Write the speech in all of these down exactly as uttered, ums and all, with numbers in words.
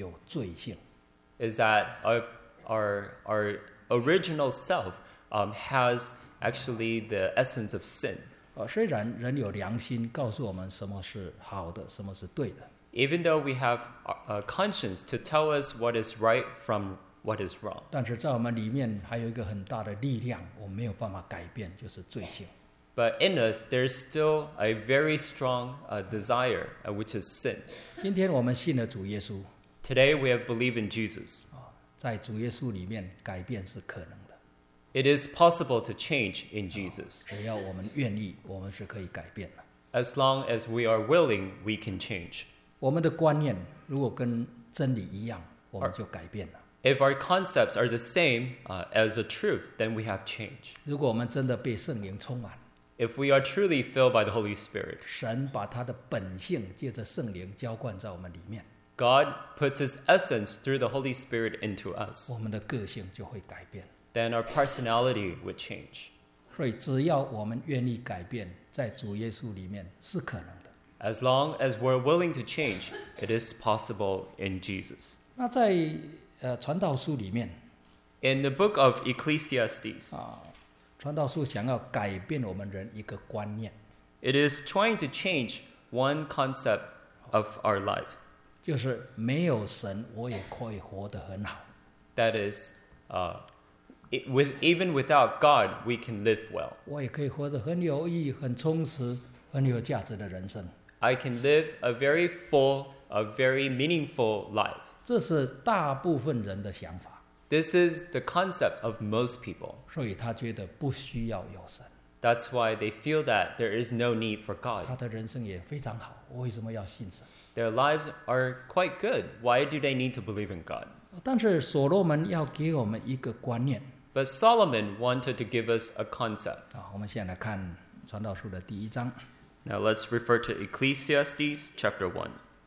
有罪性。 is that our, our, our original self um, has actually the essence of sin. 呃，虽然人有良心，告诉我们什么是好的，什么是对的， Even though we have a conscience to tell us what is right from what is wrong. 但是在我们里面还有一个很大的力量，我们没有办法改变，就是罪性。 But in us, there's still a very strong uh, desire, uh, which is sin. 今天我们信了主耶稣， Today, we have believed in Jesus. 在主耶稣里面改变是可能的， It is possible to change in Jesus. 只要我们愿意，我们是可以改变的。 As long as we are willing, we can change. 我们的观念如果跟真理一样，我们就改变了。 If our concepts are the same uh, as the truth, then we have change. 如果我们真的被圣灵充满， If we are truly filled by the Holy Spirit, 神把他的本性借着圣灵浇灌在我们里面， God puts His essence through the Holy Spirit into us. 我们的个性就会改变。 Then our personality would change. 所以只要我们愿意改变，在主耶稣里面是可能的。 As long as we're willing to change, it is possible in Jesus. 那在呃传道书里面， In the book of Ecclesiastes, 传道书想要改变我们人一个观念， it is trying to change one concept of our life. 就是没有神，我也可以活得很好。 That is, uh, it, with, even without God, we can live well. 我也可以活着很有意义、很充实、很有价值的人生。 I can live a very full, a very meaningful life. 这是大部分人的想法， This is the concept of most people. 所以他觉得不需要有神， That's why they feel that there is no need for 他 God. 的人生也非常好，我为什么要信神？ Their lives are quite good. Why do they need to believe in God? 但是所罗门要给我们一个观念 But Solomon wanted to give us a concept. 啊。我们现在来看传道书的第一章， Now let's refer to Ecclesiastes chapter one,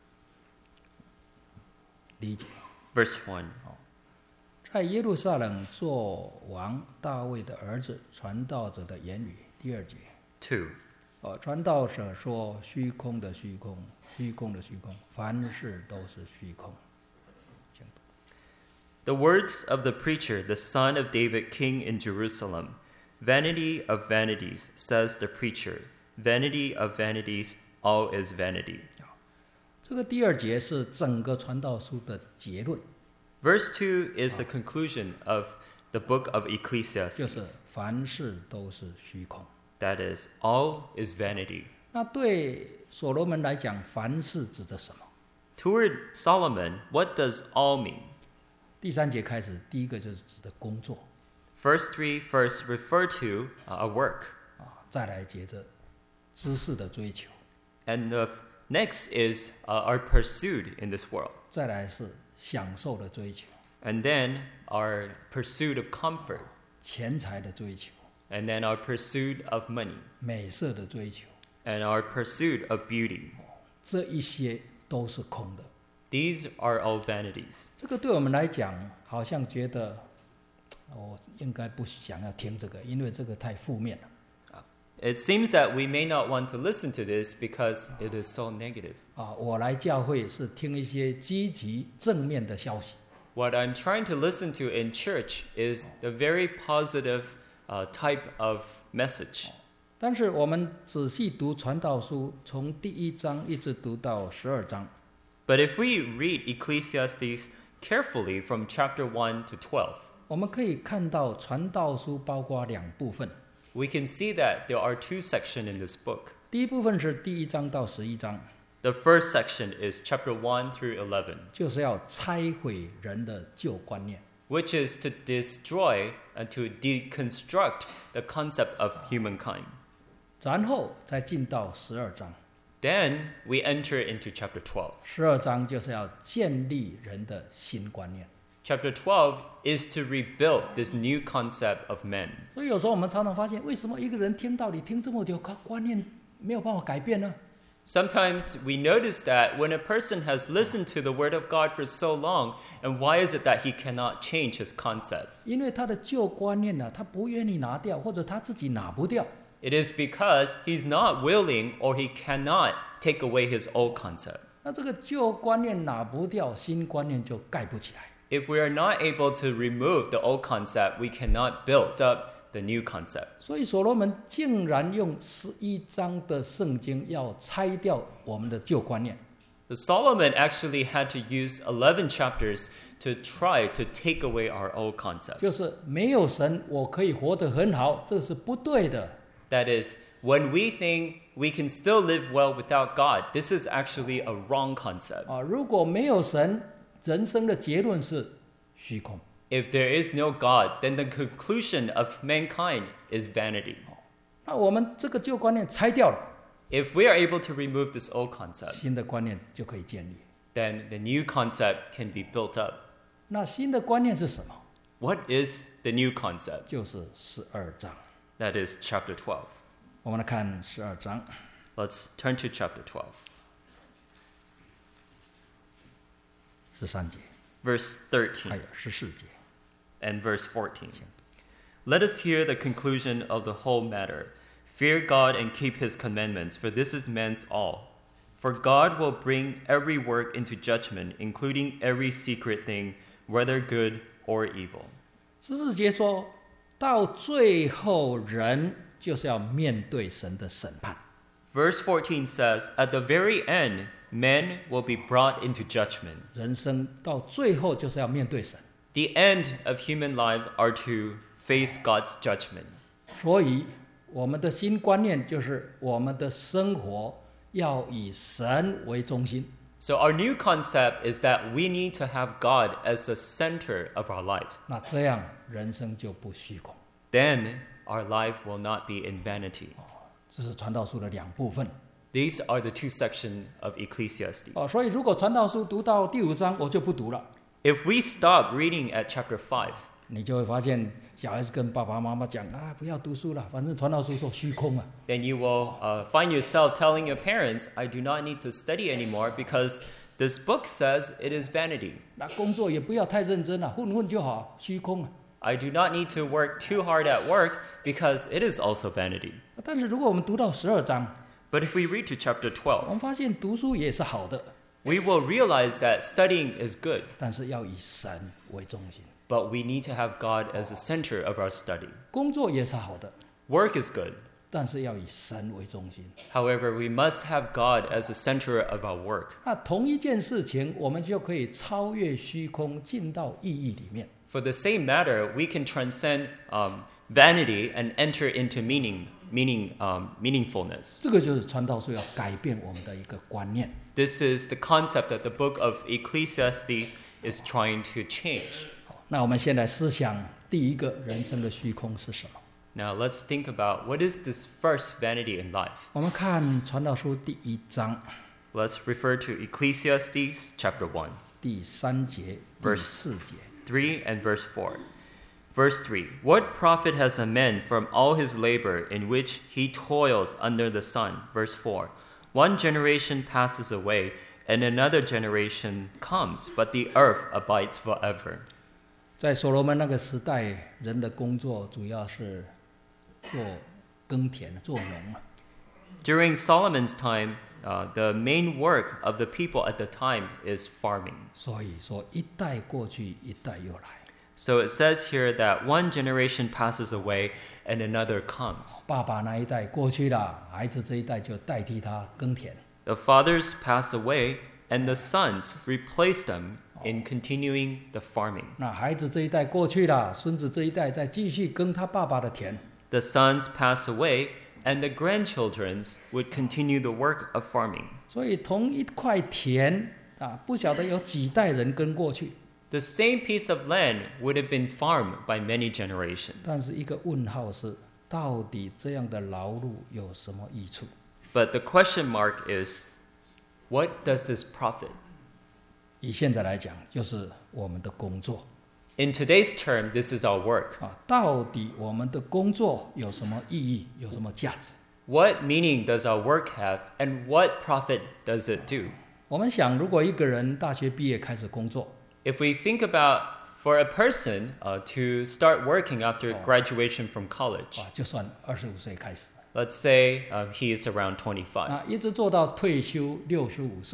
第一节。 verse one. 在耶路撒冷做王大卫的儿子传道者的言语，第二节。 two. 哦，传道者说：虚空的虚空，虚空的虚空，凡事都是虚空。 The words of the preacher, the son of David, king in Jerusalem. Vanity of vanities, says the preacher. Vanity of vanities, all is vanity. 这个第二节是整个传道书的结论， Verse two is the conclusion of the book of 就是 Ecclesiastes. 凡事都是虚空。 That is, all is vanity. 那对所罗门来讲，凡事指的什么？ Toward Solomon, what does all mean? 第三节开始，第一个就是指的工作 First three first refer to uh, a work. 啊，再来接着知识的追求， And the f- next is uh, our pursuit in this world. 再来是享受的追求， And then our pursuit of comfort. 钱财的追求， And then our pursuit of money. 美色的追求， And our pursuit of beauty. 这一些都是空的。 These are all vanities. 这个对我们来讲，好像觉得我应该不想要听这个，因为这个太负面了 It seems that we may not want to listen to this because it is so negative. 啊。我来教会是听一些积极正面的消息， What I'm trying to listen to in church is the very positive uh, type of message. 但是我们仔细读传道书，从第一章一直读到十二章， But if we read Ecclesiastes carefully from chapter one to twelve, 我们可以看到传道书包括两部分。 we can see that there are two sections in this book. 第一部分是第一章到十一章， The first section is chapter one through eleven, 就是要拆毁人的旧观念。 which is to destroy and to deconstruct the concept of humankind. 然后再进到十二章， Then we enter into chapter twelve. 十二章就是要建立人的新观念。 Chapter twelve is to rebuild this new concept of men. 所以有时候我们常常发现，为什么一个人听道理听这么久，他观念没有办法改变呢？ Sometimes we notice that when a person has listened to the word of God for so long, and why is it that he cannot change his concept? 因为他的旧观念呢、啊，他不愿意拿掉，或者他自己拿不掉。 It is because he's not willing or he cannot take away his old concept. 那这个旧观念拿不掉，新观念就盖不起来。 If we are not able to remove the old concept, we cannot build up the new concept. 所以所罗门竟然用十一章的圣经要拆掉我们的旧观念。 Solomon actually had to use eleven chapters to try to take away our old concept. 就是没有神，我可以活得很好，这是不对的。 That is, when we think we can still live well without God, this is actually a wrong concept. 啊，如果没有神，人生的结论是虚空。 If there is no God, then the conclusion of mankind is vanity. 那我们这个旧观念拆掉了， If we are able to remove this old concept, 新的观念就可以建立。 then the new concept can be built up. 那新的观念是什么？ What is the new concept? 就是十二章。 That is chapter twelve. 我们来看十二章 Let's turn to chapter twelve, 十三节， verse 还 thirteen 有十四节。 and verse fourteen. Let us hear the conclusion of the whole matter. Fear God and keep his commandments, for this is man's all. For God will bring every work into judgment, including every secret thing, whether good or evil. 十四节说到最后，人就是要面对神的审判。 Verse fourteen says, at the very end, men will be brought into judgment. 人生到最后就是要面对神， The end of human lives are to face God's judgment. 所以我们的新观念就是我们的生活要以神为中心。 So our new concept is that we need to have God as the center of our lives. 那这样人生就不虚空。 Then our life will not be in vanity. 这是传道书的两部分 These are the two sections of Ecclesiastes. 哦。所以如果传道书读到第五章，我就不读了。 If we stop reading at chapter five, 你就会发现，小孩子跟爸爸妈妈讲啊，不要读书了，反正传道书说虚空啊。 then you will uh, find yourself telling your parents, I do not need to study anymore because this book says it is vanity. 那工作也不要太认真了，混混就好，虚空啊。 I do not need to work too hard at work because it is also vanity. 但是如果我们读到十二章， But if we read to chapter 我 twelve, 们发现读书也是好的， we will realize that studying is good, 但是要以神为中心。 but we need to have God as the center of our study. 工作也是好的， Work is good. 但是要以神为中心。 However, we must have God as the center of our work. 那同一件事情，我们就可以超越虚空，进到意义里面。 For the same matter, we can transcend um, vanity and enter into meaning, meaning, um, meaningfulness. 这个就是传道书要改变我们的一个观念。 This is the concept that the book of Ecclesiastes is trying to change. 好，那我们先来思想第一个人生的虚空是什么？ Now let's think about what is this first vanity in life. 我们看传道书第一章 Let's refer to Ecclesiastes chapter one, 第三节、第 Verse 四节。 three and verse four. Verse three, what profit has a man from all his labor in which he toils under the sun? Verse four, one generation passes away and another generation comes, but the earth abides forever. 在所罗门那个时代，人的工作主要是做耕田、做农啊。 During Solomon's time, uh, the main work of the people at the time is farming. 所以说，一代过去，一代又来。 So it says here that one generation passes away and another comes. 爸爸那一代过去了，孩子这一代就代替他耕田。 The fathers pass away and the sons replace them in continuing the farming. 那孩子这一代过去了，孙子这一代再继续耕他爸爸的田。 The sons pass away and the grandchildrens would continue the work of farming. 所以同一块田啊，不晓得有几代人耕过去。 The same piece of land would have been farmed by many 但 generations. 是一个问号是，到底这样的劳碌有什么益处？ But the question mark is, what does this profit? 以现在来讲，就是我们的工作 In today's term, this is our work. 啊，到底我们的工作有什么意义，有什么价值？ What meaning does our work have and what profit does it do? 我们想，如果一个人大学毕业开始工作， If we think about for a person uh, to start working after graduation from college, 啊，就算二十五岁开始， let's say um, he is around twenty-five, 啊，一直做到退休六十五岁，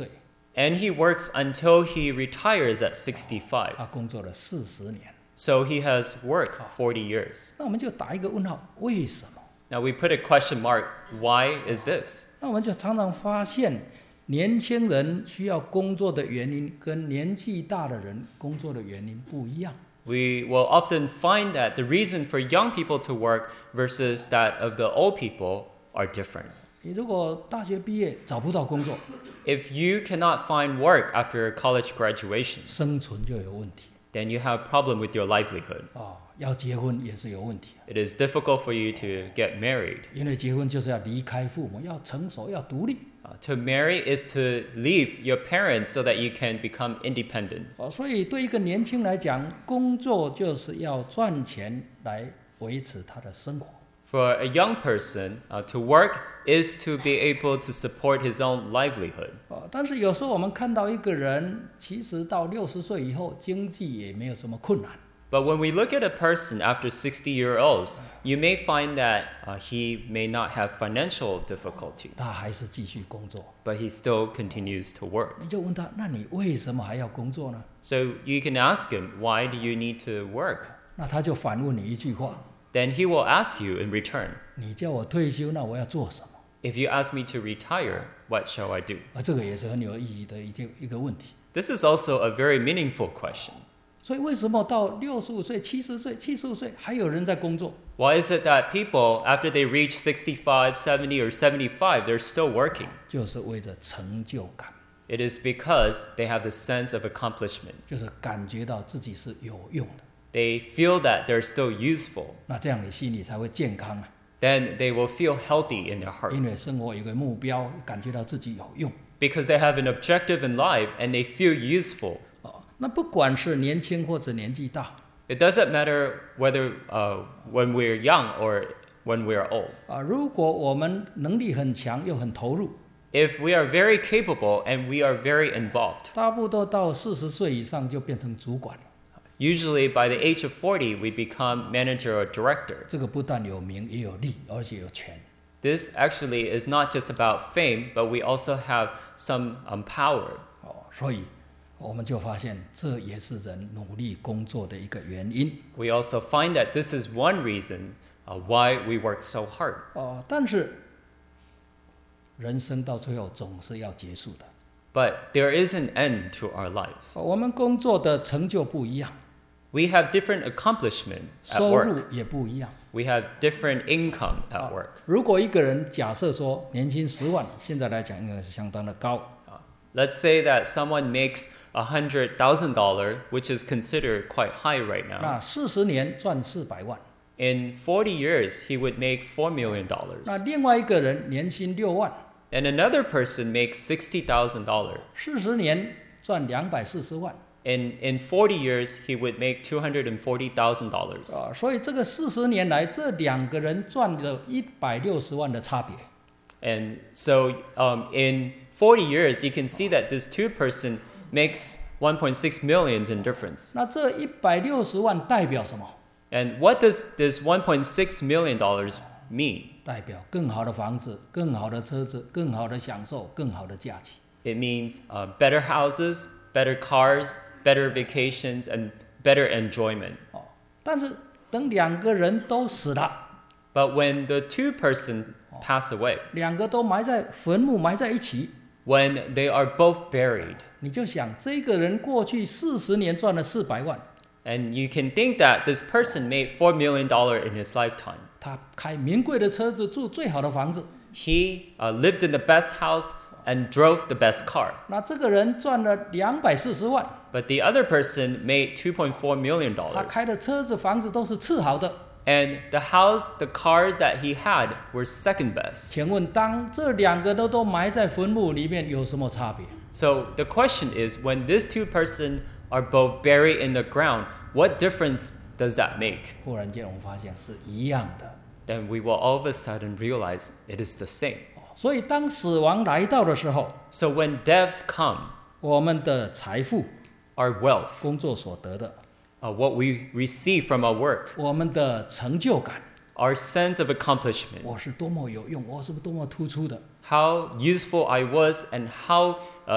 And he works until he retires at sixty-five. 他工作了四十年。 So he has worked forty years. 那我们就打一个问号，为什么？ Now we put a question mark. Why is this? 那我们就常常发现，年轻人需要工作的原因跟年纪大的人工作的原因不一样。 We will often find that the reason for young people to work versus that of the old people are different. 你如果大学毕业找不到工作， If you cannot find work after college graduation, 生存就有问题 then you have a problem with your livelihood. 啊，要结婚也是有问题， It is difficult for you to get married. 因为结婚就是要离开父母，要成熟，要独立 Uh, to marry is to leave your parents so that you can become independent. 啊，所以对一个年轻来讲，工作就是要赚钱来维持他的生活。 For a young person, uh, to work is to be able to support his own livelihood. 啊，但是有时候我们看到一个人，其实到六十岁以后，经济也没有什么困难。 But when we look at a person after sixty years old, you may find that uh, he may not have financial difficulty, 他还是继续工作， but he still continues to work. 你就问他：那你为什么还要工作呢？ So you can ask him, why do you need to work? 那他就反问你一句话： Then he will ask you in return, 你叫我退休，那我要做什么？ if you ask me to retire, what shall I do? 啊，这个也是很有意义的一件一个问题。 This is also a very meaningful question. 所以为什么到六十五岁、七十岁、七十五岁还有人在工作？ Why is it that people, after they reach sixty-five, seventy, or seventy-five, they're still working? 就是为着成就感， It is because they have the sense of accomplishment. 就是感觉到自己是有用的。 They feel that they're still useful. 那这样你心里才会健康啊， Then they will feel healthy in their heart 因为生活有个目标，感觉到自己有用。 because they have an objective in life and they feel useful. 哦，那不管是年轻或者年纪大 It doesn't matter whether uh, when we're young or when we're old. 啊，如果我们能力很强又很投入， If we are very capable and we are very involved, 差不多到四十岁以上就变成主管了。 usually by the age of forty, we become manager or director. 这个不但有名也有利，而且有权。 This actually is not just about fame, but we also have some um, power. 哦，所以我们就发现这也是人努力工作的一个原因。 We also find that this is one reason uh, why we work so hard. 哦，但是人生到最后总是要结束的。 But there is an end to our lives. 哦我们工作的成就不一样， We have different accomplishment at 收入 work. 也不一样。 We have different income at work. 如果一个人假设说年薪十万，现在来讲应该是相当的高。 Let's say that someone makes one hundred thousand dollars, which is considered quite high right now. 那四十年赚四百万， In forty years, he would make four million dollars. 那另外一个人年薪六万， And another person makes sixty thousand dollars. 四十年赚两百四十万。 In, in forty years, he would make two hundred forty thousand dollars. 啊，所以这个四十年来，这两个人赚了一百六十万的差别。 And so um, in forty years, you can see that this two person makes one point six million in difference. 那这一百六十万代表什么？ And what does this one point six million dollars mean? 代表更好的房子、更好的车子、更好的享受、更好的假期。 It means uh, better houses, better cars, better vacations, and better enjoyment. 哦，但是等两个人都死了， But when the two person pass away, 两个都埋在坟墓埋在一起， when they are both buried, 你就想这个人过去四十年赚了四百万， and you can think that this person made four million dollars in his lifetime. 他开名贵的车子，住最好的房子。 He uh, lived in the best house and drove the best car. 那这个人赚了两百四十万， But the other person made two point four million 他 dollars. 开的车子、房子都是次好的。 And the house, the cars that he had were second best. 请问，当这两个都都埋在坟墓里面，有什么差别？ So the question is, when these two person are both buried in the ground, what difference does that make? 忽然间，我们发现是一样的。 Then we will all of a sudden realize it is the same. 所以，当死亡来到的时候， So when deaths come, 我们的财富、 our wealth, 工作所得的， uh, what we receive from our work, 我们的成就感， our sense of accomplishment, 我是多么有用，我是多么突出的， how useful I was, and how uh,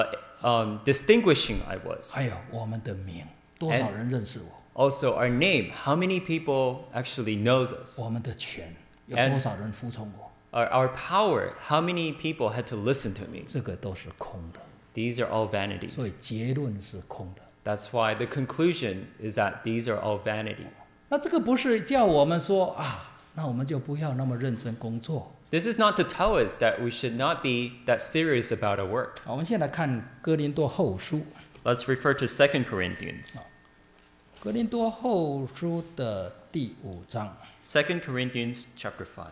um, distinguishing I was. 还有我们的名，多少人认识我？ Also, our name. How many people actually knows us? 我们的权，有 And- 多少人服从我？ Our, our power. How many people had to listen to me? 这个都是空的， These are all vanities. 所以结论是空的。 That's why the conclusion is that these are all vanity. 那这个不是叫我们说啊，那我们就不要那么认真工作。 This is not to tell us that we should not be that serious about our work. 好，我们先来看哥林多后书， Let's refer to Second Corinthians. 哥林多后书的第五章 Second Corinthians chapter five.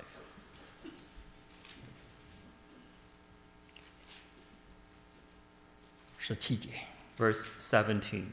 十七节。 Verse seventeen.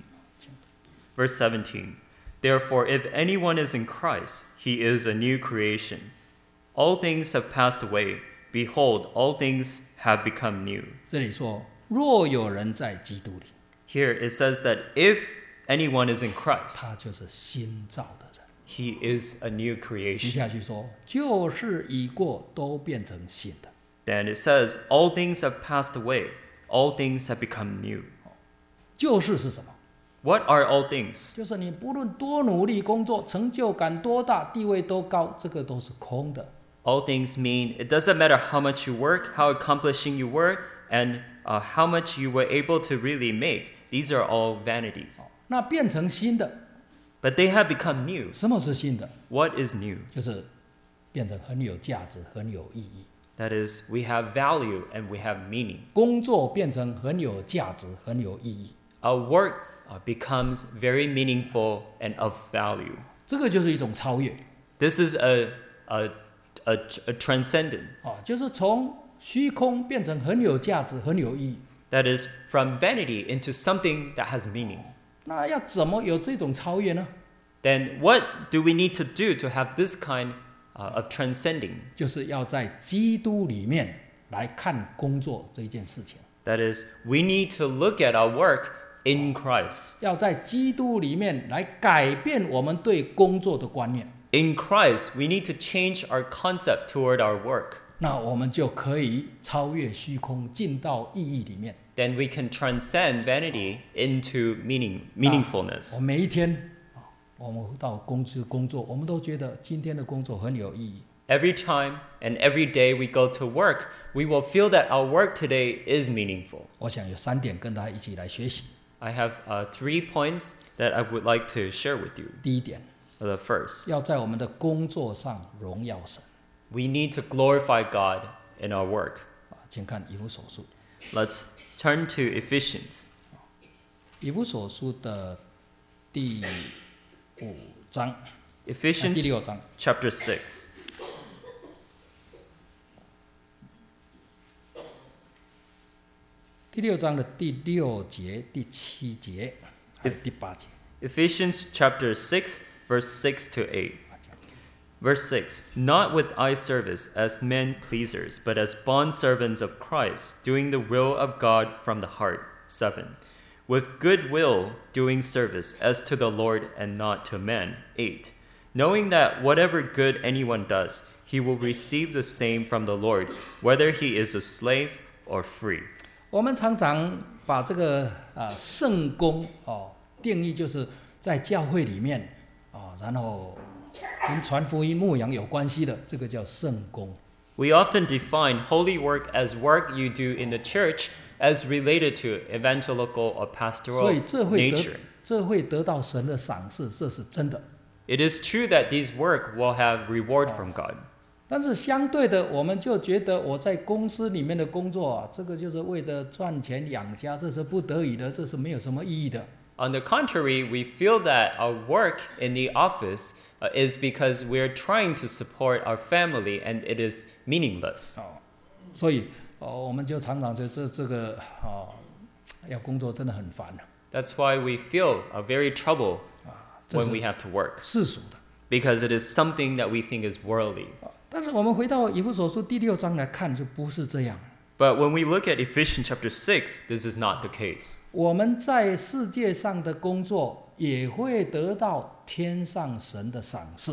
Verse seventeen. Therefore, if anyone is in Christ, he is a new creation. All things have passed away. Behold, all things have become new. 这里说，若有人在基督里， Here it says that if anyone is in Christ, 他就是新造的人。 he is a new 接 creation. 下去说，旧事已过，都变成新的。 Then it says, all things have passed away. All things have become new. 旧事是什么？ What are all things? 就是你不论多努力工作，成就感多大，地位多高，这个都是空的。 All things mean it doesn't matter how much you work, how accomplishing you were, and uh, how much you were able to really make. These are all vanities. 那变成新的， But they have become new. 什么是新的？ What is new? 就是变成很有价值、很有意义。 That is, we have value and we have meaning. 工作变成很有价值、很有意义， Our work uh, becomes very meaningful and of value. 这个就是一种超越 This is a, a, a, a transcendent. 啊，就是从虚空变成很有价值、很有意义。 That is from vanity into something that has meaning. 那要怎么有这种超越呢？ Then what do we need to do to have this kind uh, of transcending? 就是要在基督里面来看工作这一件事情， That is, we need to look at our work in Christ. 要在基督里面来改变我们对工作的观念， In Christ, we need to change our concept toward our work. 那我们就可以超越虚空，进到意义里面。 Then we can transcend vanity into meaning, 我 meaningfulness. 每一天啊，我们到公司工作，我们都觉得今天的工作很有意义。 Every time and every day we go to work, we will feel that our work today is meaningful. 我想有三点跟大家一起来学习。 I have uh, three points that I would like to share with you. 第一点， The first, 要在我们的工作上荣耀神 we need to glorify God in our work. 啊，请看以弗所书， Let's turn to Ephesians. 以弗所书的第五章，啊第 Ephesians 六章。 chapter six. 第六章的第六节、第七节还有第八节。 Ephesians chapter six, verse six to eight. Verse six, not with eye service as men pleasers, but as bondservants of Christ, doing the will of God from the heart. seven, with good will doing service as to the Lord and not to men. eight, knowing that whatever good anyone does, he will receive the same from the Lord, whether he is a slave or free. 我们常常把这个啊、呃、圣工哦定义就是在教会里面哦，然后跟传福音牧养有关系的，这个叫圣工。 We often define holy work as work you do in the church as related to evangelical or 所 pastoral 以这会 nature. 得这会得到神的赏赐，这是真的。 It is true that these work will have reward from God. 但是相对的，我们就觉得我在公司里面的工作啊，这个就是为了赚钱养家，这是不得已的，这是没有什么意义的。 On the contrary, we feel that our work in the office uh, is because we're trying to support our family and it is meaningless. 哦，所以哦，我们就常常就这这个哦，要工作真的很烦了， That's why we feel uh, very trouble 这 when we 是 have to work, 世俗的。 because it is something that we think is worldly. 但是我们回到以弗所书第六章来看，就不是这样。 But when we look at Ephesians chapter six, this is not the case. 我们在世界上的工作也会得到天上神的赏赐。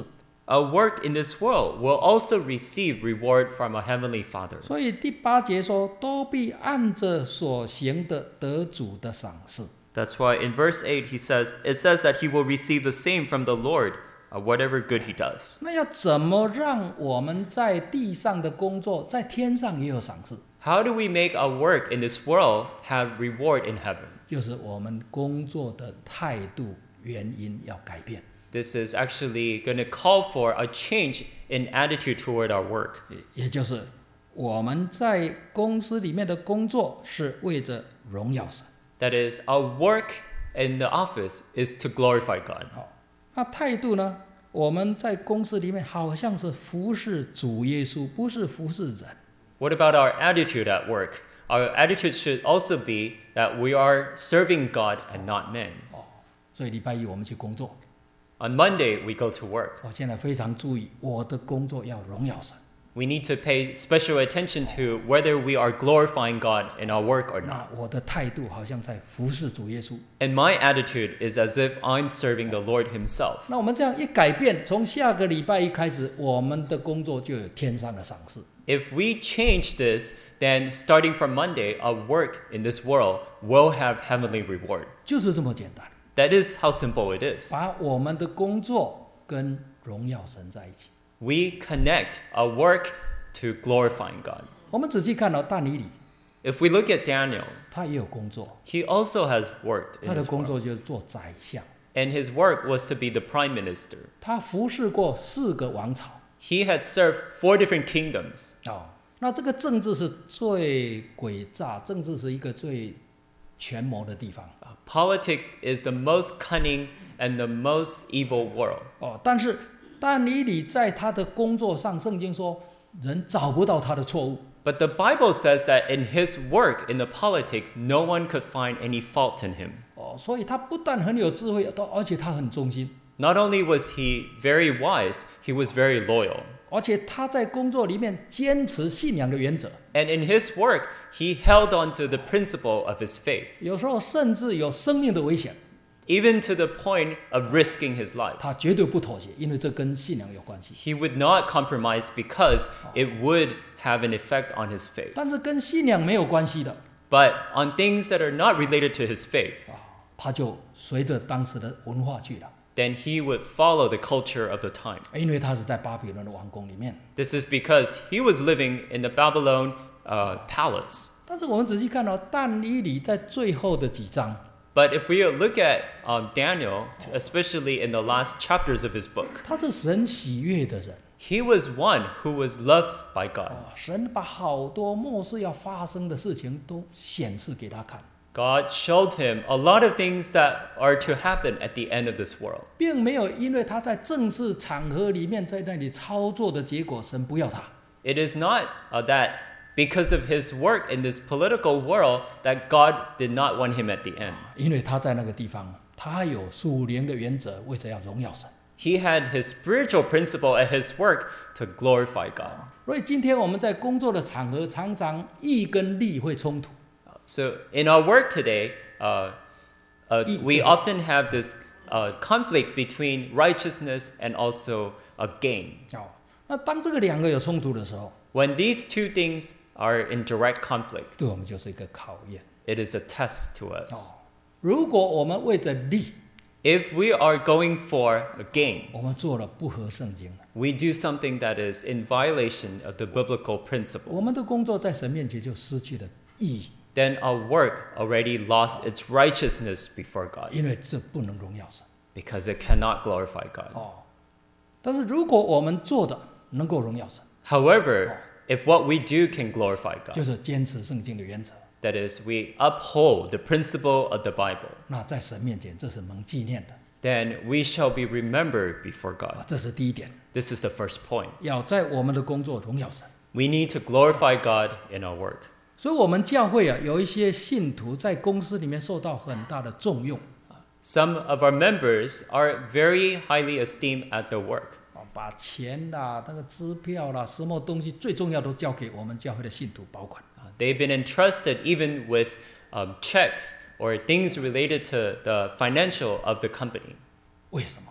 our work in this world will also receive reward from our Heavenly Father. 所以第八节说，都必按着所行的得主的赏赐。 That's why in verse eight he says, it says that he will receive the same from the Lord, uh, whatever good he does. 那要怎么让我们在地上的工作，在天上也有赏赐？ How do we make our work in this world have reward in heaven? 就是我们工作的态度、原因要改变。 This is actually going to call for a change in attitude toward our work. 也也就是我们在公司里面的工作是为着荣耀神。 That is, our work in the office is to glorify God. 好，那态度呢？我们在公司里面好像是服侍主耶稣，不是服侍人。 What about our attitude at work? Our attitude should also be that we are serving God and not men. 哦，所以礼拜一我们去工作。 On Monday, we go to work. 我现在非常注意，我的工作要荣耀神。 We need to pay special attention to whether we are glorifying God in our work or 那 not. 我的态度好像在服侍主耶稣。 And my attitude is as if I'm serving the Lord Himself. 那我们这样一改变，从下个礼拜一开始，我们的工作就有天上的赏赐。 If we change this, then starting from Monday, our work in this world will have heavenly reward. 就是这么简单， That is how simple it is. 把我们的工作跟荣耀神在一起。 We connect our work to glorifying God. 我们仔细看到但以理， If we look at Daniel, 他也有工作， he also has worked 他 in 的 this 工 world. 作就是做宰相。 And his work was to be the prime minister. 他服侍过四个王朝。 He had served four different kingdoms. 哦，那这个政治是最诡诈，政治是一个最权谋的地方。 Uh, Politics is the most cunning and the most evil world. 哦，但是但以理在他的工作上，圣经说人找不到他的错误。 But the Bible says that in his work, in the politics, no one could find any fault in him. 哦，所以他不但很有智慧，而且他很忠心， Not only was he very wise, he was very loyal. 而且他在工作里面坚持信仰的原则， And in his work, he held on to the principle of his faith, 有时候甚至有生命的危险， even to the point of risking his life. 他绝对不妥协，因为这跟信仰有关系。 He would not compromise because it would have an effect on his faith. 但是跟信仰没有关系的， But on things that are not related to his faith, 啊，他就随着当时的文化去了， then he would follow the culture of the time. 因为他是在巴比伦的王宫里面。 This is because he was living in the Babylon uh, palace. 但是我们仔细看到但以理在最后的几章， But if we look at um, Daniel, especially in the last chapters of his book, 他是神喜悦的人。 he was one who was loved by God. 啊，神把好多末世要发生的事情都显示给他看， God showed him a lot of things that are to happen at the end of this world. 并没有因为他在正式场合里面在那里操作的结果，神不要他。 It is not uh, that because of his work in this political world that God did not want him at the end. 因为他在那个地方，他有属灵的原则，为着要荣耀神。 He had his spiritual principle at his work to glorify God. 所以今天我们在工作的场合，常常义跟利会冲突。 So in our work today, uh, uh, E- we often have this uh, conflict between righteousness and also a gain. 哦，那当这个两个有冲突的时候， When these two things are in direct conflict, 对我们就是一个考验。 it is a test to us. 哦，如果我们为着利， If we are going for a gain, 我们做了不合圣经的， we do something that is in violation of the biblical principle, 我们的工作在神面前就失去了意义， then our work already lost its righteousness before God 因为这不能荣耀神。 because it cannot glorify God. 哦，但是如果我们做的能够荣耀神， However, if what we do can glorify 就 God, 是坚持圣经的原则， that is, we uphold the principle of the Bible, 那在神面前这是能纪念的。 then we shall be remembered before 啊， God. 这是第一点， This is the first point. 要在我们的工作荣耀神。 We need to glorify God in our work. 所以，我们教会啊，有一些信徒在公司里面受到很大的重用， Some of our members are very highly esteemed at their work. 啊，把钱啦、那个支票啦、什么东西最重要都交给我们教会的信徒保管。 Uh, They've been entrusted even with um, checks or things related to the financial of the company. 为什么？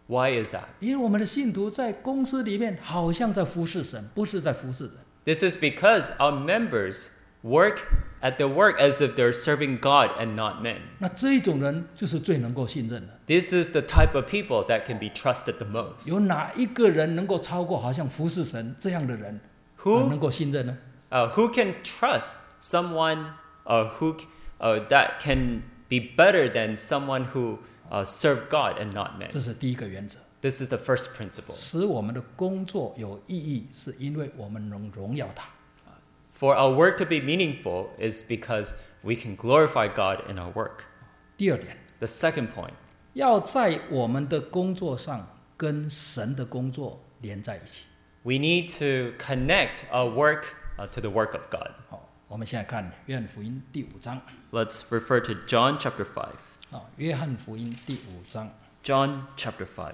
Why is that? 因为我们的信徒在公司里面好像在服侍神，不是在服侍人。 This is because our members work at their work as if they're serving God and not men. 那这一种人就是最能够信任的。 This is the type of people that can be trusted the most. 有哪一个人能够超过好像服侍神这样的人， Who 呃能够信任呢？ Uh, who can trust someone uh, who uh, that can be better than someone who uh, serve God and not men? 这是第一个原则。 This is the first principle. 使我们的工作有意义，是因为我们能荣耀他。 For our work to be meaningful is because we can glorify God in our work. 第二点， The second point, 要在我们的工作上跟神的工作连在一起。 we need to connect our work uh, to the work of God. 好，我们现在看约翰福音第五章。 Let's refer to John chapter five. 啊，约翰福音第五章 John chapter five,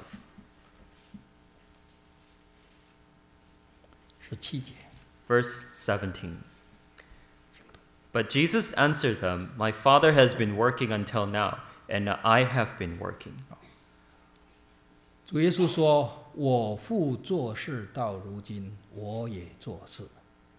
十七节。 verse seventeen. But Jesus answered them, My Father has been working until now, and I have been working. 主耶稣说：“我父做事到如今，我也做事。 Jesus, ”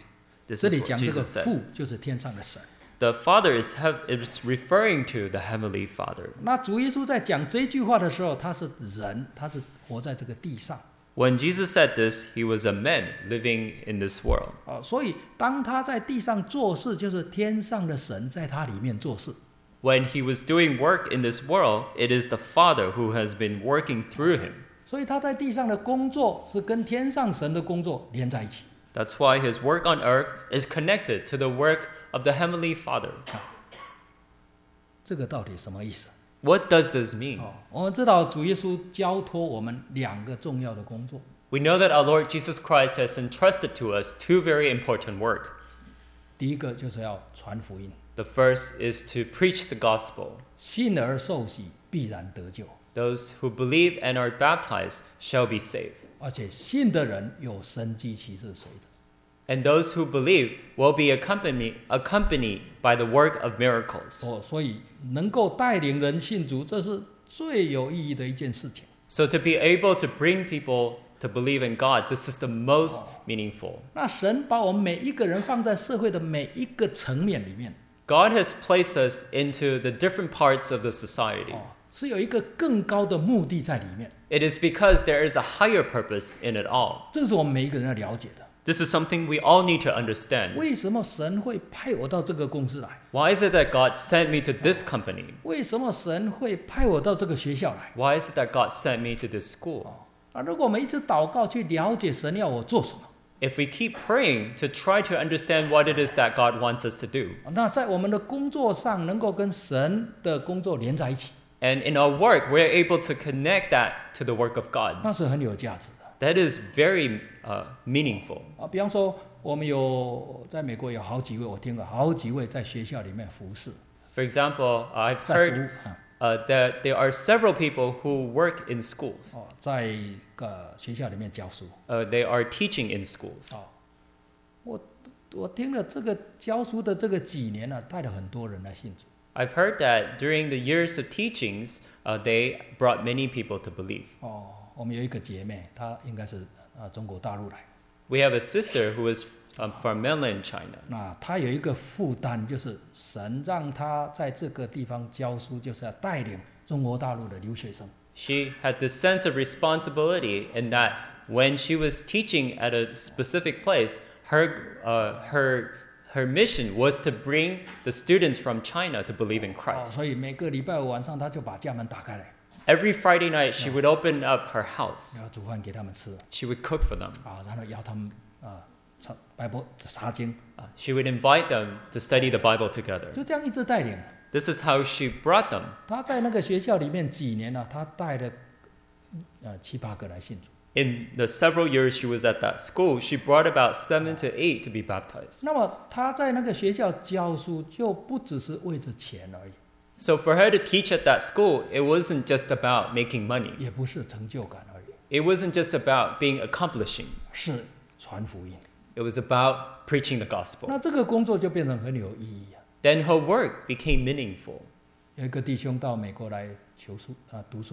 this 这 is 里 what 讲这个 Jesus said. 父就是天上的神。 The Father is, have, is referring to the Heavenly Father. 那主耶稣在讲这句话的时候，他是人，他是活在这个地上 When Jesus said this, he was a man living in this world. 啊，所以当他在地上做事，就是天上的神在他里面做事。 When he was doing work in this world, it is the Father who has been working through him. 所以他在地上的工作是跟天上神的工作连在一起。 That's why his work on earth is connected to the work of the Heavenly Father. 这个到底什么意思？ What does this mean? 哦，我们知道主耶稣交托我们两个重要的工作。 We know that our Lord Jesus Christ has entrusted to us two very important work. 第一个就是要传福音， The first is to preach the gospel. 信而受洗必然得救， Those who believe and are baptized shall be saved. 而且信的人有神迹奇事随着。 And those who believe will be accompanied, accompanied by the work of miracles. 哦，所以能够带领人信主，这是最有意义的一件事情。 So to be able to bring people to believe in God, this is the most meaningful. 那神把我们每一个人放在社会的每一个层面里面， God has placed us into the different parts of the society. 哦，是有一个更高的目的在里面。 It is because there is a higher purpose in it all. 这是我们每一个人要了解的。 This is something we all need to understand. 为什么神会派我到这个公司来？ Why is it that God sent me to this company? 为什么神会派我到这个学校来？ Why is it that God sent me to this school? 啊，如果我们一直祷告去了解神要我做什么， If we keep praying to try to understand what it is that God wants us to do, 那在我们的工作上能够跟神的工作连在一起， and in our work, we're able to connect that to the work of God. 那是很有价值的 That is very uh, meaningful. 啊。比方说，我们有在美国有好几位，我听过好几位在学校里面服侍， For example, I've 在服务 heard 啊， uh, that there are several people who work in schools. 哦，在个学校里面教书。 Uh, they are teaching in schools. 哦，我我听了这个教书的这个几年呢、带了很多人来信主。 I've heard that during the years of teachings, uh, they brought many people to believe. 哦，我们有一个姐妹，她应该是啊中国大陆来， We have a sister who is um, from mainland China. 那她有一个负担，就是神让她在这个地方教书，就是要带领中国大陆的留学生。 She had this sense of responsibility in that when she was teaching at a specific place, her, uh, her, her mission was to bring the students from China to believe in 哦， Christ. 所以每个礼拜五晚上，她就把家门打开来， Every Friday night, she would open up her house. 然后煮饭给他们吃 She would cook for them. 啊，然后邀他们啊查拜波查经， Uh, she would invite them to study the Bible together. 就这样一直带领。 This is how she brought them. 她在那个学校里面几年了、她带了呃七八个来信主。 In the several years she was at that school, she brought about seven to eight to be baptized. 那么她在那个学校教书，就不只是为着钱而已， So for her to teach at that school, it wasn't just about making money. 也不是成就感而已， It wasn't just about being accomplishing. 是传福音。 It was about preaching the gospel. 那这个工作就变成很有意义啊。 Then her work became meaningful. 有一个弟兄到美国来求书啊读书，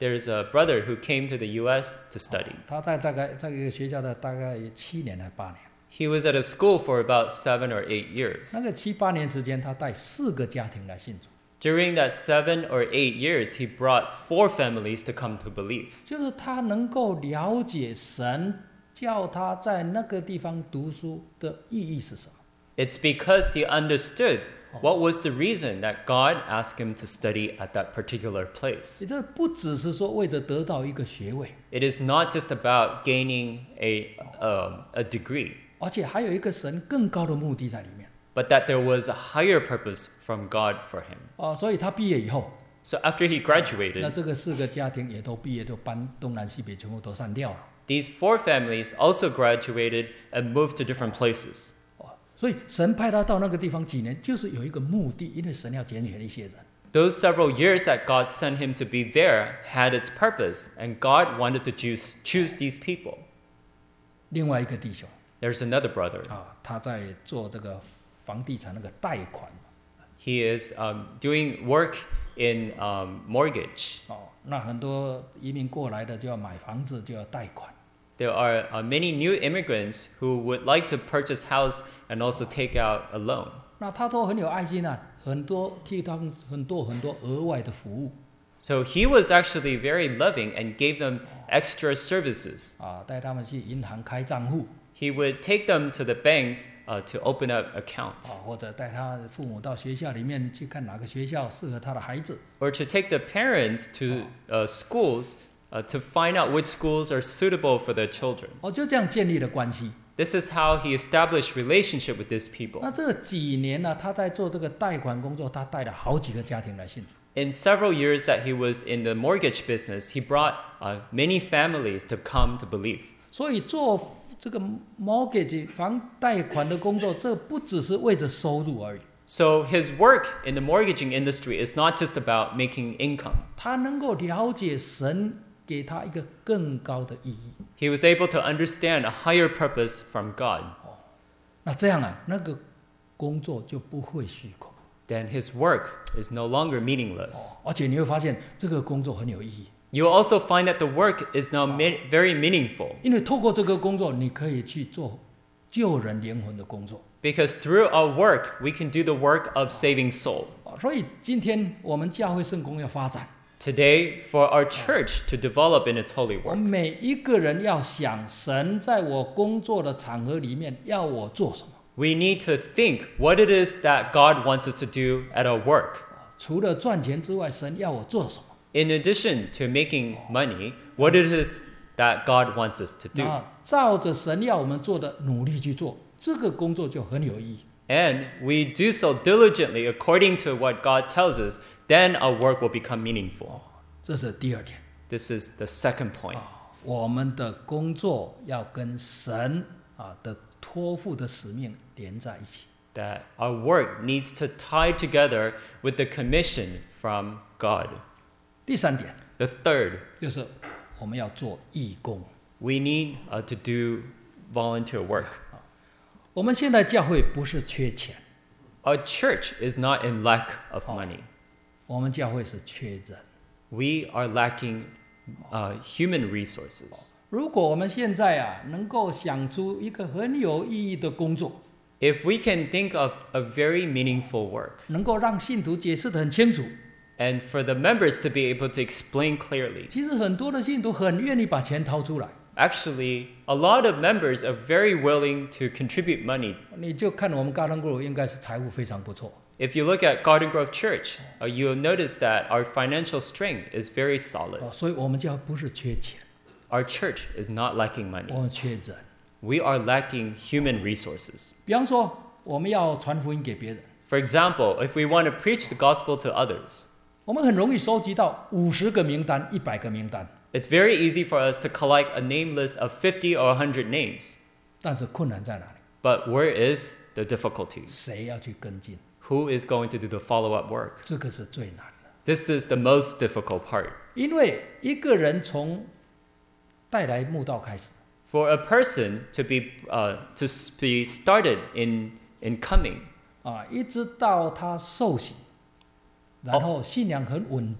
There's a brother who came to the U S to study. 他在这个这个学校的大概七年还八年。 He was at a school for about seven or eight years. 那个七八年时间，他带四个家庭来信主， During that seven or eight years, he brought four families to come to believe. 就是他能够了解神叫他在那个地方读书的意义是什么。 It's because he understood what was the reason that God asked him to study at that particular place. 这不只是说为着得到一个学位， It is not just about gaining a, um, a degree, 而且还有一个神更高的目的在里面。 but that there was a higher purpose from God for him. 哦，所以他毕业以后， So after he 那 graduated, 这个四个家庭也都毕业，都搬东南西北，全部都散掉了。 these four families also graduated and moved to different places. 哦，所以神派他到那个地方几年，就是有一个目的，因为神要拣选一些人。 Those several years that God sent him to be there had its purpose, and God wanted to choose, choose these people. 另外一个弟兄 There's another brother. 啊，他在做这个房地产那个贷款。 He is um, doing work in um, mortgage. 哦，那很多移民过来的就要买房子，就要贷款。 There are uh, many new immigrants who would like to purchase house and also take out a loan. 那他都很有爱心啊，很多替他们很多很多额外的服务 So he was actually very loving and gave them extra services. 啊，带他们去银行开账户 He would take them to the banks uh, to open up accounts, 啊，或者带他父母到学校里面去看哪个学校适合他的孩子 or to take the parents to uh, schools uh, to find out which schools are suitable for their children. 哦，就这样建立了关系。 This is how he established relationship with these people. 那这几年呢、他在做这个贷款工作，他带了好几个家庭来信主。 In several years that he was in the mortgage business, he brought uh, many families to come to believe. 所以做这个 mortgage 房贷款的工作，这不只是为着收入而已， So his work in the mortgaging industry is not just about making income. 他能够了解神给他一个更高的意义。 He was able to understand a higher purpose from God. 那这样啊，那个工作就不会虚空。 Then his work is no longer meaningless. 而且你会发现这个工作很有意义， You'll also find that the work is now mi- very meaningful 因为透过这个工作，你可以去做救人灵魂的工作。 because through our work, we can do the work of saving soul. 所以今天我们教会圣工要发展， Today, for our church to develop in its holy 我 work, 们每一个人要想神在我工作的场合里面要我做什么。 we need to think what it is that God wants us to do at our work. 除了赚钱之外，神要我做什么？ In addition to making money, what it is that God wants us to do. 那照着神要我们做的努力去做，这个工作就很有意义。 And we do so diligently according to what God tells us, then our work will become meaningful. 这是第二点。 This is the second point. 我们的工作要跟神啊的托付的使命连在一起。 That our work needs to tie together with the commission from God. 第三点 The third, 就是我们要做义工。 we need uh, to do volunteer work. 我们现在教会不是缺钱， Our church is not in lack of money. 我们教会是缺人。 We are lacking uh, human resources. 如果我们现在啊能够想出一个很有意义的工作， If we can think of a very meaningful work, 能够让信徒解释得很清楚， and for the members to be able to explain clearly. 其实很多的信徒很愿意把钱掏出来。 Actually, a lot of members are very willing to contribute money. 你就看我们高登 group 应该是财务非常不错。 If you look at Garden Grove Church, uh, you'll notice that our financial strength is very solid. 哦，所以我们教会不是缺钱， Our church is not lacking 我 money. 们缺人。 We are lacking human resources. 比方说，我们要传福音给别人， For example, if we want to preach the gospel to others, 我们很容易收集到五十个名单、一百个名单， it's very easy for us to collect a name list of fifty or one hundred names. 但是困难在哪里？ But where is the difficulty? 谁要去跟进？ Who is going to do the follow-up work? 这个是最难的， This is the most difficult part. 因为一个人从带来慕道开始， For a person to be uh, to be started in in coming, 啊，一直到他受洗，然后信仰很稳定，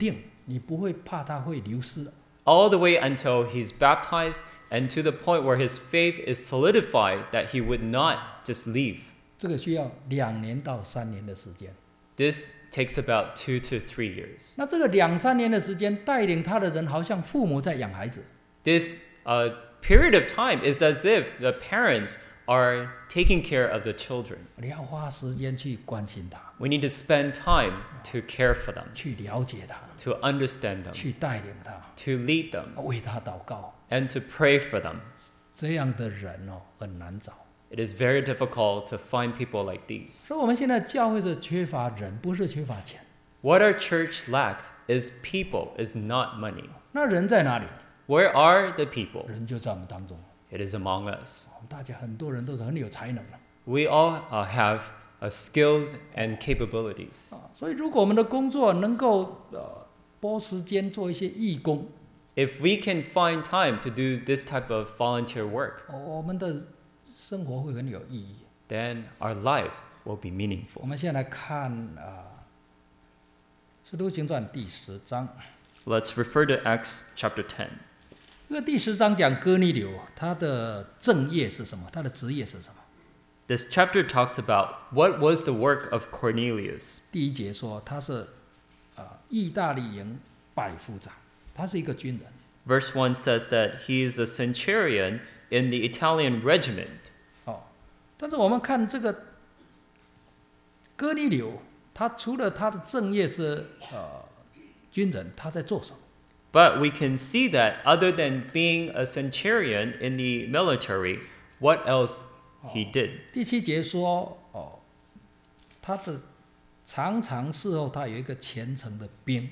你不会怕它会流失的。 all the way until he's baptized and to the point where his faith is solidified that he would not just leave. 这个需要两年到三年的时间。 This takes about two to three years. 那这个两三年的时间，带领他的人好像父母在养孩子。 This uh, period of time is as if the parents are taking care of the children. 你要花时间去关心他， We need to spend time to care for them, 去了解他， to understand them, 去带领他， to lead them, 为他祷告。 and to pray for them. 这样的人哦，很难找。 It is very difficult to find people like these. 所以我们现在教会是缺乏人，不是缺乏钱。 What our church lacks is people, is not money. 那人在哪里？ Where are the people? 人就在我们当中。 It is among us. 我们大家很多人都是很有才能的 We all uh, have uh, skills and capabilities. 啊。所以如果我们的工作能够呃拨时间做一些义工， If we can find time to do this type of volunteer work, 我们的生活会很有意义。 then our lives will be 我 meaningful. 们现在来看啊，《使徒行传》第十章。 Let's refer to Acts chapter ten. 这个第十章讲哥尼流，他的正业是什么？他的职业是什么？ This chapter talks about what was the work of Cornelius. 第一节说他是啊意大利营百夫长，他是一个军人。 Verse one says that he is a centurion in the Italian regiment. 哦，但是我们看这个哥尼流，他除了他的正业是呃军人，他在做什么？ But we can see that other than being a centurion in the military, what else he did. 第七节说哦，他的常常事后他有一个虔诚的兵。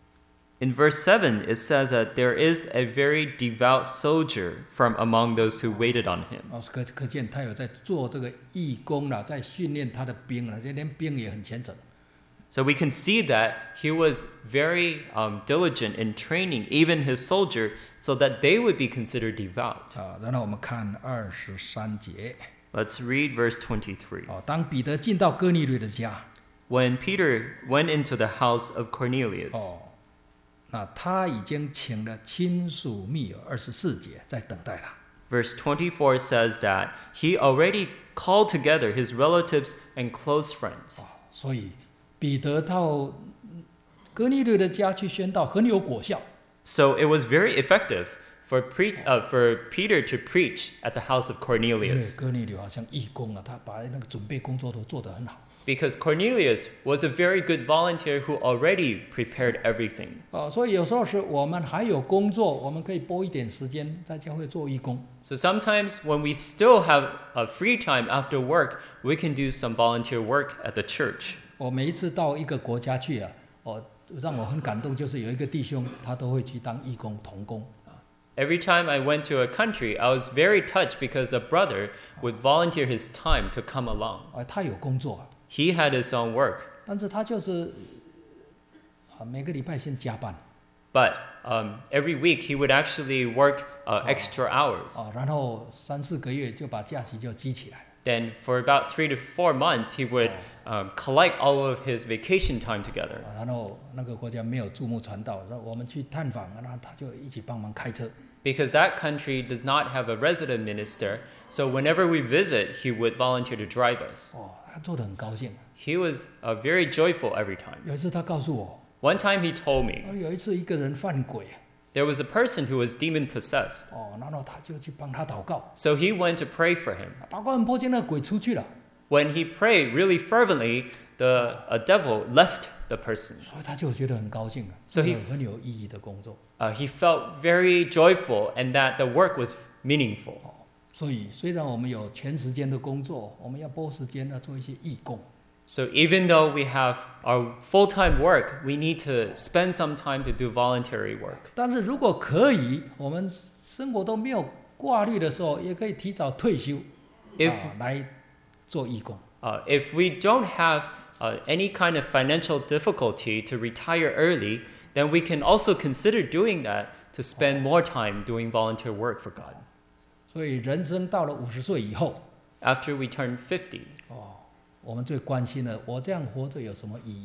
In verse seven, it says that there is a very devout soldier from among those who waited on him. 哦，可可见他有在做这个义工了，在训练他的兵了，这连兵也很虔诚。 So we can see that he was very um, diligent in training even his soldier so that they would be considered devout. 啊，然后我们看二十三节。 Let's read verse twenty-three. 哦，当彼得进到哥尼流的家， When Peter went into the house of Cornelius, 哦，那他已经请了亲属密友，二十四节在等待他。 verse twenty-four says that he already called together his relatives and close friends. 哦，所以彼得到哥尼流的家去宣道，很有果效。 So it was very effective for, pre- uh, for Peter to preach at the house of 因为 Cornelius 哥尼流好像义工啊，他把那个准备工作都做得很好。 because Cornelius was a very good volunteer who already prepared everything. 哦，所以有时候是我们还有工作，我们可以拨一点时间在教会做义工。 So sometimes when we still have a free time after work, we can do some volunteer work at the church. 我每一次到一个国家去啊，哦，让我很感动，就是有一个弟兄，他都会去当义工、童工。 Every time I went to a country, I was very touched because a brother would volunteer his time to come along. 啊，他有工作， He had his own work, 但是他就是啊，每个礼拜先加班 but um, every week he would actually work uh, extra hours. 啊，然后三四个月就把假期就积起来。 Then for about three to four months, he would um, collect all of his vacation time together. 啊，然后那个国家没有注目传道，然后我们去探访，然后他就一起帮忙开车。 Because that country does not have a resident minister, so whenever we visit, he would volunteer to drive us. 哦，他做得很高兴。 He was uh, very joyful every time. 有一次他告诉我， One time he told me 哦，有一次一个人犯鬼， there was a person who was demon possessed, 哦，然后他就去帮他祷告， so he went to pray for him. 祷告很迫切，那个鬼出去了， When he prayed really fervently, the a devil left the person. 所以他就觉得很高兴啊， So 这 he- 个很有意义的工作。 Uh, he felt very joyful and that the work was meaningful. 所以虽然我们有全时间的工作，我们要拨时间要做一些义工。 So even though we have our full-time work, we need to spend some time to do voluntary work. 但是如果可以，我们生活都没有挂虑的时候，也可以提早退休， If 啊，来做义工。 uh, if we don't have uh, any kind of financial difficulty to retire early, then we can also consider doing that to spend more time doing volunteer work for God. 所以人生到了五十岁以后， After we turn fifty, 哦，我们最关心的，我这样活着有什么意义？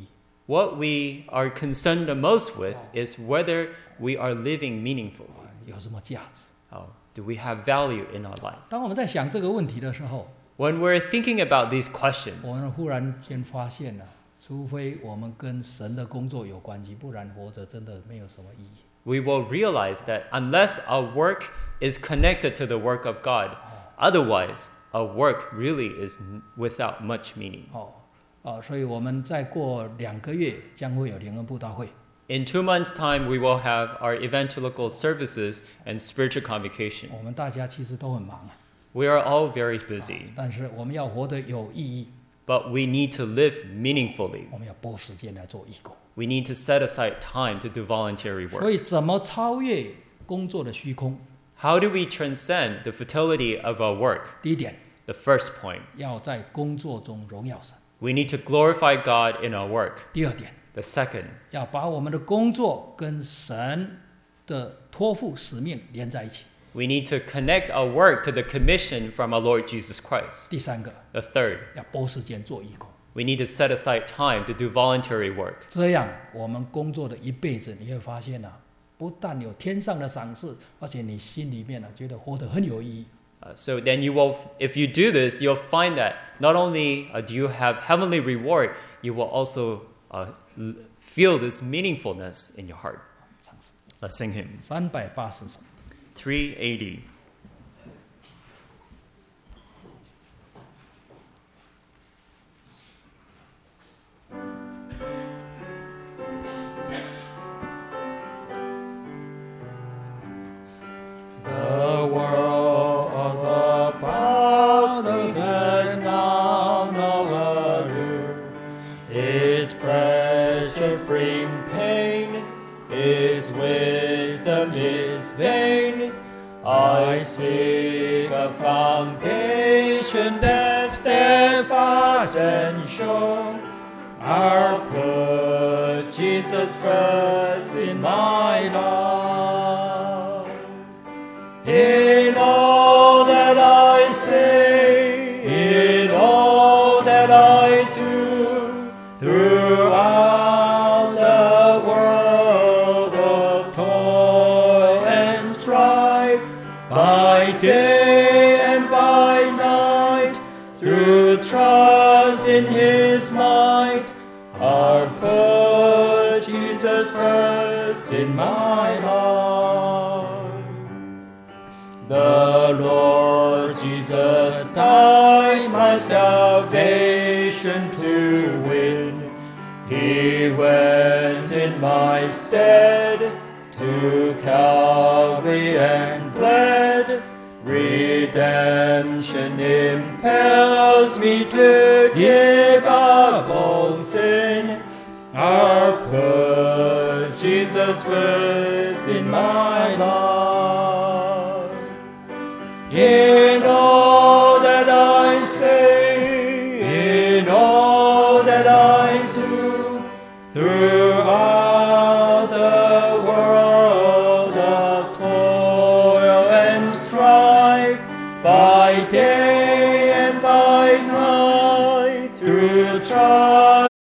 What we are concerned the most with is whether we are living meaningfully. 有什么价值？ Oh, do we have value in our lives? 当我们在想这个问题的时候， When we're thinking about these 我 questions, 们忽然间发现了，除非我们跟神的工作有关系，不然活着真的没有什么意义。 we will realize that unless our work is connected to the work of God, otherwise our work really is n- without much meaning. 哦，哦，所以我们再过两个月将会有灵恩布道会。 In two months' time, we will have our evangelical services and spiritual convocation. 我们大家其实都很忙啊， We are all very busy, 但是我们要活得有意义， but we need to live meaningfully. 我们要拨时间来做义工。 We need to set aside time to do voluntary 所 work. 以，怎么超越工作的虚空？ How do we transcend the futility of our work? 第一点， The first point, 要在工作中荣耀神； we need to glorify God in our work. 第二点， The second, 要把我们的工作跟神的托付使命连在一起； we need to connect our work to the commission from our Lord Jesus Christ. 第三个， The third, 要拨时间做义工。 we need to set aside time to do voluntary work. 这样，我们工作的一辈子，你会发现啊，不但有天上的赏赐，而且你心里面呢、啊，觉得活得很有意义。 Uh, so then you will, if you do this, you'll find that not only uh, do you have heavenly reward, you will also uh, l- feel this meaningfulness in your heart. 尝试 Let's sing hymn 三百八十首。 three eighty. The world about does now know its precious bring pain, its wisdom is vain. I seek a foundation that's steadfast and sure. I'll put Jesus first in my life. In all that I say, in all that I do, throughout the world of toil and strife, by day and by night, through trust in His might, I'll put Jesus first in my life. The Lord Jesus died my salvation to win. He went in my stead to Calvary and bled. Redemption impels me to give up all sin. I'll put Jesus first in my life. In all that I say, in all that I do, throughout the world of toil and strife, by day